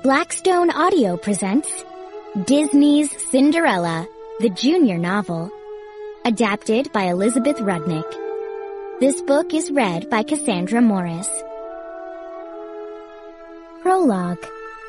Blackstone Audio presents Disney's Cinderella, the junior novel, adapted by Elizabeth Rudnick. This book is read by Cassandra Morris. Prologue.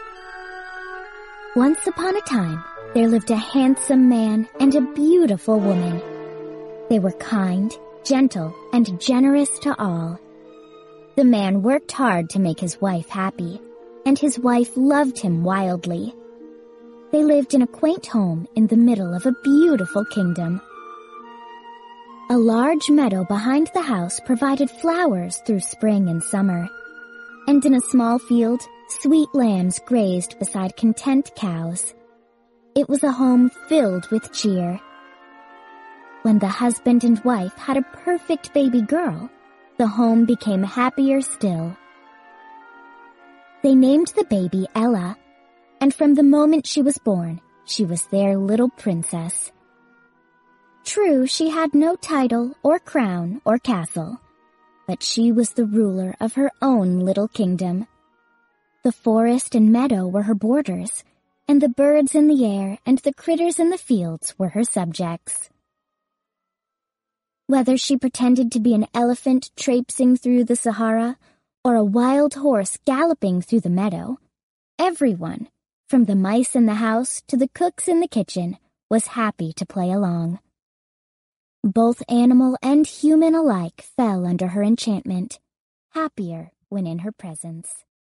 Once upon a time, there lived a handsome man and a beautiful woman. They were kind, gentle, and generous to all. The man worked hard to make his wife happy, and his wife loved him wildly. They lived in a quaint home in the middle of a beautiful kingdom. A large meadow behind the house provided flowers through spring and summer, and in a small field, sweet lambs grazed beside content cows. It was a home filled with cheer. When the husband and wife had a perfect baby girl, the home became happier still. They named the baby Ella, and from the moment she was born, she was their little princess. True, she had no title or crown or castle, but she was the ruler of her own little kingdom. The forest and meadow were her borders, and the birds in the air and the critters in the fields were her subjects. Whether she pretended to be an elephant traipsing through the Sahara, or a wild horse galloping through the meadow, everyone, from the mice in the house to the cooks in the kitchen, was happy to play along. Both animal and human alike fell under her enchantment, happier when in her presence.